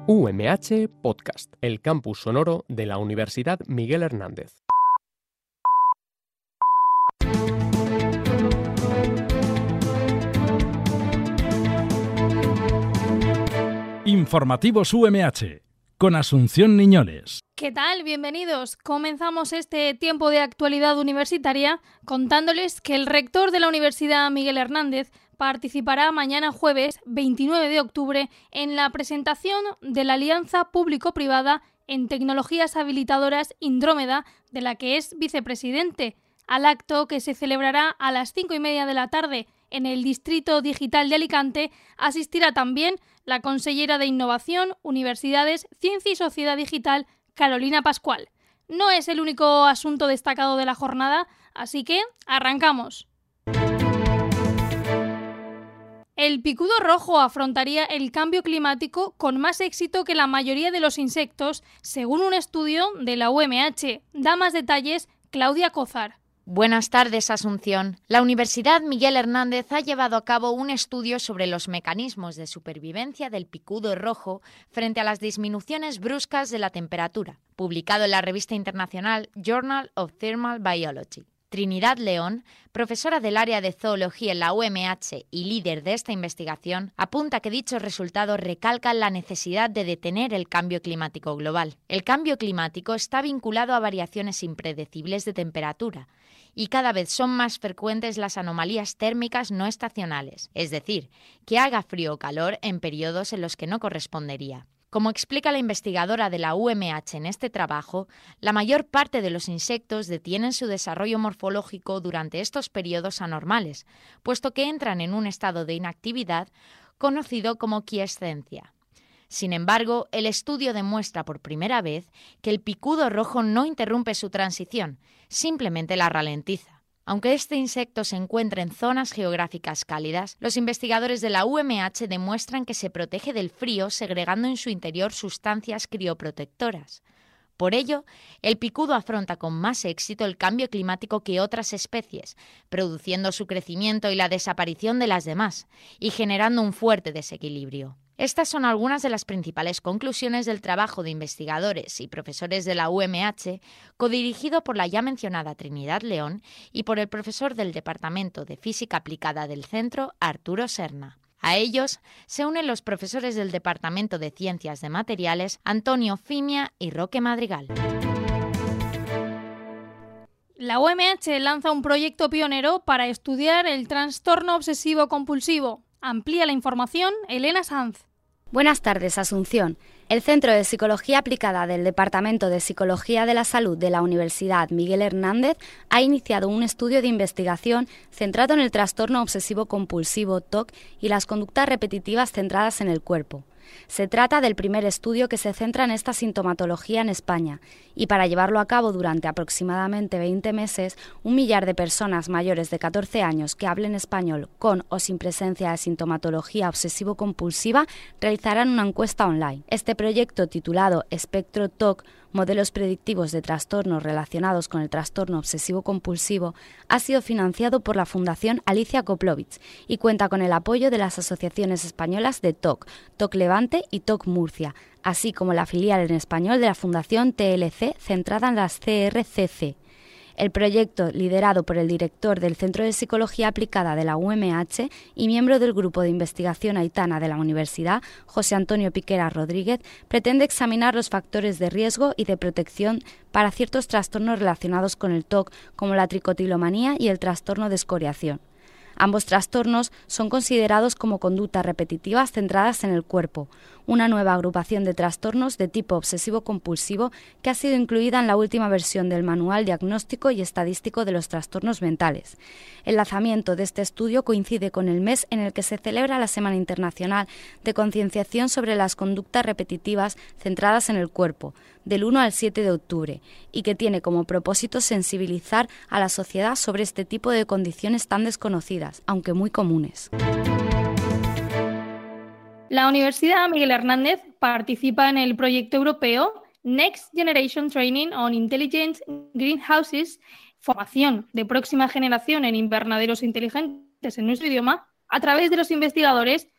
UMH Podcast, el campus sonoro de la Universidad Miguel Hernández. Informativos UMH, con Asunción Niñoles. ¿Qué tal? Bienvenidos. Comenzamos este tiempo de actualidad universitaria contándoles que el rector de la Universidad Miguel Hernández participará mañana jueves 29 de octubre en la presentación de la Alianza Público-Privada en Tecnologías Habilitadoras Indrómeda, de la que es vicepresidente, al acto que se celebrará a las 5:30 de la tarde en el Distrito Digital de Alicante. Asistirá también la consellera de Innovación, Universidades, Ciencia y Sociedad Digital, Carolina Pascual. No es el único asunto destacado de la jornada, así que arrancamos. El picudo rojo afrontaría el cambio climático con más éxito que la mayoría de los insectos, según un estudio de la UMH. Da más detalles Claudia Cózar. Buenas tardes, Asunción. La Universidad Miguel Hernández ha llevado a cabo un estudio sobre los mecanismos de supervivencia del picudo rojo frente a las disminuciones bruscas de la temperatura, publicado en la revista internacional Journal of Thermal Biology. Trinidad León, profesora del área de zoología en la UMH y líder de esta investigación, apunta que dichos resultados recalcan la necesidad de detener el cambio climático global. El cambio climático está vinculado a variaciones impredecibles de temperatura y cada vez son más frecuentes las anomalías térmicas no estacionales, es decir, que haga frío o calor en periodos en los que no correspondería. Como explica la investigadora de la UMH en este trabajo, la mayor parte de los insectos detienen su desarrollo morfológico durante estos periodos anormales, puesto que entran en un estado de inactividad conocido como quiescencia. Sin embargo, el estudio demuestra por primera vez que el picudo rojo no interrumpe su transición, simplemente la ralentiza. Aunque este insecto se encuentra en zonas geográficas cálidas, los investigadores de la UMH demuestran que se protege del frío segregando en su interior sustancias crioprotectoras. Por ello, el picudo afronta con más éxito el cambio climático que otras especies, produciendo su crecimiento y la desaparición de las demás, y generando un fuerte desequilibrio. Estas son algunas de las principales conclusiones del trabajo de investigadores y profesores de la UMH, codirigido por la ya mencionada Trinidad León y por el profesor del Departamento de Física Aplicada del Centro, Arturo Serna. A ellos se unen los profesores del Departamento de Ciencias de Materiales, Antonio Fimia y Roque Madrigal. La UMH lanza un proyecto pionero para estudiar el trastorno obsesivo-compulsivo. Amplía la información Elena Sanz. Buenas tardes, Asunción. El Centro de Psicología Aplicada del Departamento de Psicología de la Salud de la Universidad Miguel Hernández ha iniciado un estudio de investigación centrado en el trastorno obsesivo-compulsivo TOC y las conductas repetitivas centradas en el cuerpo. Se trata del primer estudio que se centra en esta sintomatología en España y para llevarlo a cabo durante aproximadamente 20 meses, 1 millar de personas mayores de 14 años que hablen español con o sin presencia de sintomatología obsesivo-compulsiva realizarán una encuesta online. Este proyecto titulado Espectro TOC, modelos predictivos de trastornos relacionados con el trastorno obsesivo-compulsivo, ha sido financiado por la Fundación Alicia Koplovich y cuenta con el apoyo de las asociaciones españolas de TOC, TOC Levante y TOC Murcia, así como la filial en español de la Fundación TLC centrada en las CRCC. El proyecto, liderado por el director del Centro de Psicología Aplicada de la UMH y miembro del Grupo de Investigación Aitana de la Universidad, José Antonio Piquera Rodríguez, pretende examinar los factores de riesgo y de protección para ciertos trastornos relacionados con el TOC, como la tricotilomanía y el trastorno de escoriación. Ambos trastornos son considerados como conductas repetitivas centradas en el cuerpo, una nueva agrupación de trastornos de tipo obsesivo-compulsivo que ha sido incluida en la última versión del Manual Diagnóstico y Estadístico de los Trastornos Mentales. El lanzamiento de este estudio coincide con el mes en el que se celebra la Semana Internacional de Concienciación sobre las Conductas Repetitivas centradas en el cuerpo, del 1 al 7 de octubre, y que tiene como propósito sensibilizar a la sociedad sobre este tipo de condiciones tan desconocidas, aunque muy comunes. La Universidad Miguel Hernández participa en el proyecto europeo Next Generation Training on Intelligent Greenhouses, formación de próxima generación en invernaderos inteligentes en nuestro idioma, a través de los investigadores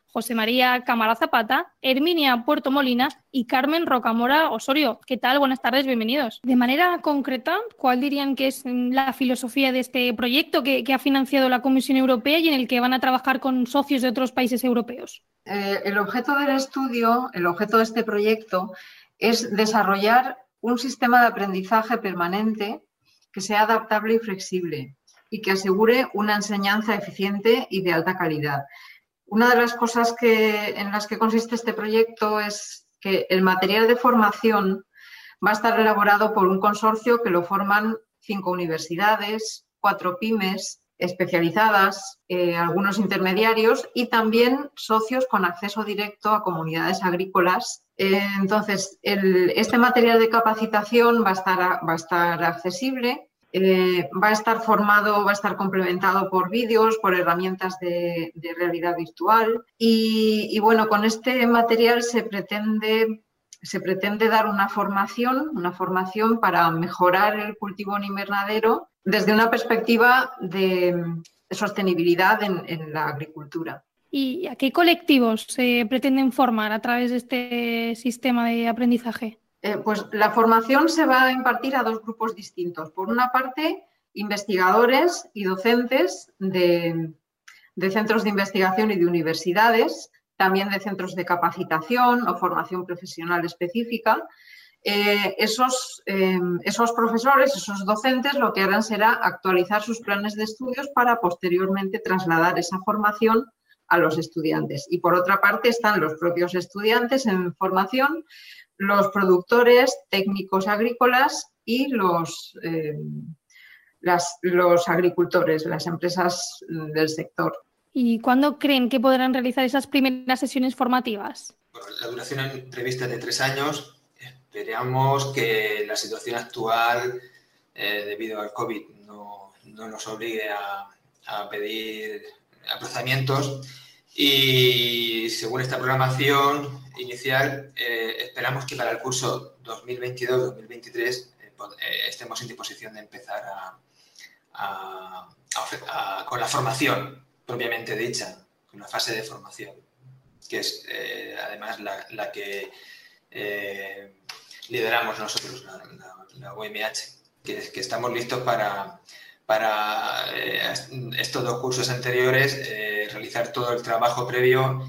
José María Cámara Zapata, Herminia Puerto Molina y Carmen Rocamora Osorio. ¿Qué tal? Buenas tardes, bienvenidos. De manera concreta, ¿cuál dirían que es la filosofía de este proyecto que ha financiado la Comisión Europea y en el que van a trabajar con socios de otros países europeos? El objeto del estudio, el objeto de este proyecto, es desarrollar un sistema de aprendizaje permanente que sea adaptable y flexible y que asegure una enseñanza eficiente y de alta calidad. Una de las cosas en las que consiste este proyecto es que el material de formación va a estar elaborado por un consorcio que lo forman 5 universidades, 4 pymes especializadas, algunos intermediarios y también socios con acceso directo a comunidades agrícolas. Entonces, este material de capacitación va a estar accesible. Va a estar formado, va a estar complementado por vídeos, por herramientas de realidad virtual y bueno, con este material se pretende dar una formación para mejorar el cultivo en invernadero desde una perspectiva de sostenibilidad en la agricultura. ¿Y a qué colectivos se pretenden formar a través de este sistema de aprendizaje? Pues la formación se va a impartir a 2 grupos distintos. Por una parte, investigadores y docentes de centros de investigación y de universidades, también de centros de capacitación o formación profesional específica. Esos profesores, esos docentes, lo que harán será actualizar sus planes de estudios para posteriormente trasladar esa formación a los estudiantes. Y por otra parte están los propios estudiantes en formación, los productores, técnicos agrícolas y los agricultores, las empresas del sector. ¿Y cuándo creen que podrán realizar esas primeras sesiones formativas? Bueno, la duración prevista es de 3 años. Esperamos que la situación actual, debido al COVID, no nos obligue a pedir aplazamientos. Y según esta programación inicial, esperamos que para el curso 2022-2023 estemos en disposición de empezar con la formación propiamente dicha, con la fase de formación, que es además la que lideramos nosotros, la UMH, que estamos listos para estos 2 cursos anteriores realizar todo el trabajo previo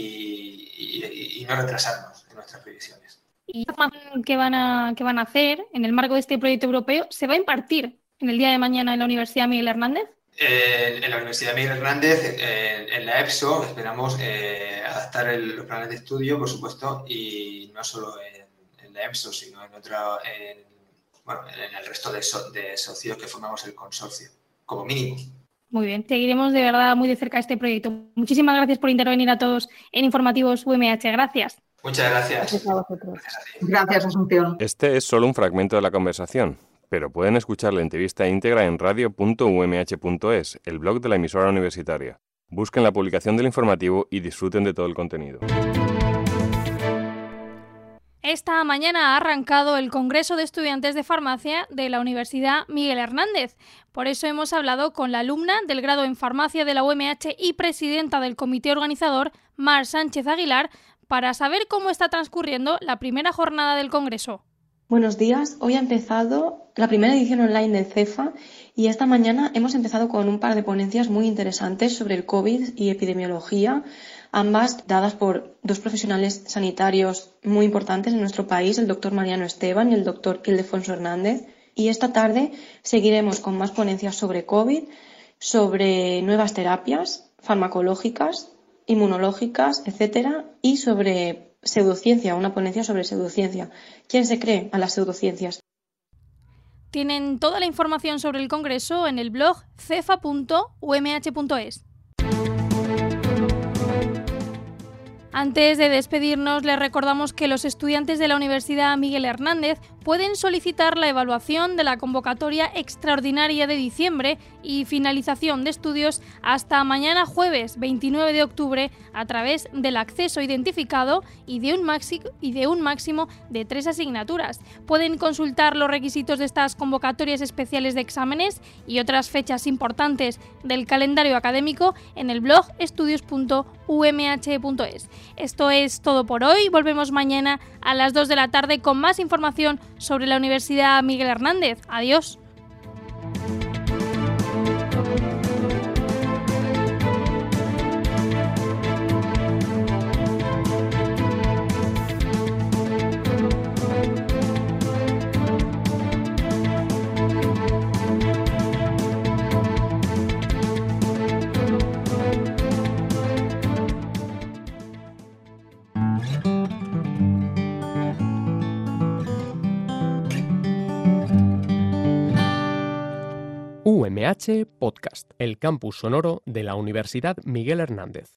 y no retrasarnos en nuestras previsiones. ¿Y la formación que van a hacer en el marco de este proyecto europeo se va a impartir en el día de mañana en la Universidad Miguel Hernández? En la Universidad Miguel Hernández, en la EPSO, esperamos adaptar los planes de estudio, por supuesto, y no solo en la EPSO, sino en el resto de socios que formamos el consorcio, como mínimo. Muy bien, seguiremos de verdad muy de cerca este proyecto. Muchísimas gracias por intervenir a todos en Informativos UMH. Gracias. Muchas gracias. Gracias a vosotros. Gracias, Asunción. Este es solo un fragmento de la conversación, pero pueden escuchar la entrevista íntegra en radio.umh.es, el blog de la emisora universitaria. Busquen la publicación del informativo y disfruten de todo el contenido. Esta mañana ha arrancado el Congreso de Estudiantes de Farmacia de la Universidad Miguel Hernández. Por eso hemos hablado con la alumna del grado en Farmacia de la UMH y presidenta del comité organizador, Mar Sánchez Aguilar, para saber cómo está transcurriendo la primera jornada del Congreso. Buenos días, hoy ha empezado la primera edición online del CEFA y esta mañana hemos empezado con un par de ponencias muy interesantes sobre el COVID y epidemiología, ambas dadas por 2 profesionales sanitarios muy importantes en nuestro país, el doctor Mariano Esteban y el doctor Ildefonso Hernández. Y esta tarde seguiremos con más ponencias sobre COVID, sobre nuevas terapias farmacológicas, inmunológicas, etcétera, y sobre pseudociencia, una ponencia sobre pseudociencia. ¿Quién se cree a las pseudociencias? Tienen toda la información sobre el Congreso en el blog cefa.umh.es. Antes de despedirnos, les recordamos que los estudiantes de la Universidad Miguel Hernández pueden solicitar la evaluación de la convocatoria extraordinaria de diciembre y finalización de estudios hasta mañana jueves 29 de octubre a través del acceso identificado y de un máximo de 3 asignaturas. Pueden consultar los requisitos de estas convocatorias especiales de exámenes y otras fechas importantes del calendario académico en el blog estudios.umh.es. Esto es todo por hoy. Volvemos mañana a las 2 de la tarde con más información sobre la Universidad Miguel Hernández. Adiós. UMH Podcast, el campus sonoro de la Universidad Miguel Hernández.